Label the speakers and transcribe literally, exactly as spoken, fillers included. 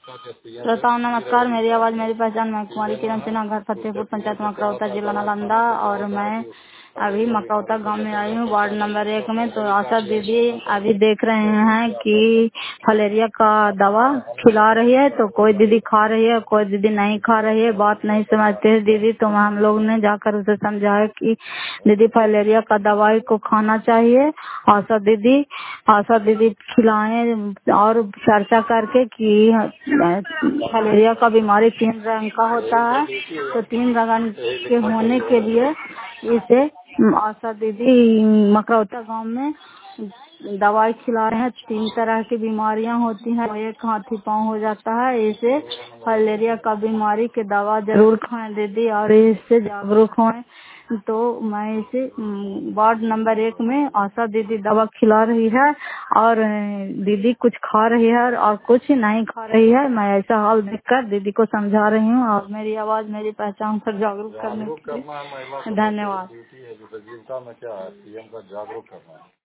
Speaker 1: श्रोताओं नमस्कार, मेरी आवाज मेरी पहचान। मैं कुमारी किरण सिन्हा, घर फतेहपुर, पंचायत मकरौता, जिला नालंदा। और मैं अभी मकरौता गांव में आई हूँ, वार्ड नंबर एक में। तो आशा दीदी अभी देख रहे हैं कि फलेरिया का दवा खिला रही है, तो कोई दीदी खा रही है, कोई दीदी नहीं खा रही है, बात नहीं समझते है दीदी। तो हम लोग ने जाकर उसे समझाया कि दीदी फलेरिया का दवाई को खाना चाहिए। आशा दीदी आशा दीदी खिलाएं और चर्चा करके कि फलेरिया का बीमारी तीन रंग का होता है, तो तीन रंग के होने के लिए इसे आशा दीदी मकरौता गांव में दवाई खिला रहे हैं। तीन तरह की बीमारियां होती हैं, एक हाथी पांव हो जाता है। इसे फलेरिया का बीमारी के दवा जरूर खाएं दीदी, और इससे जागरूक हों। तो मैं इसे वार्ड नंबर एक में आशा दीदी दवा खिला रही है, और दीदी कुछ खा रही है और कुछ नहीं खा रही है। मैं ऐसा हाल देखकर दीदी को समझा रही हूँ, और मेरी आवाज मेरी पहचान पर जागरूक करने के लिए धन्यवाद।
Speaker 2: ड्यूटी है जो जीविका में क्या है, पीएम का जागरूक करना है।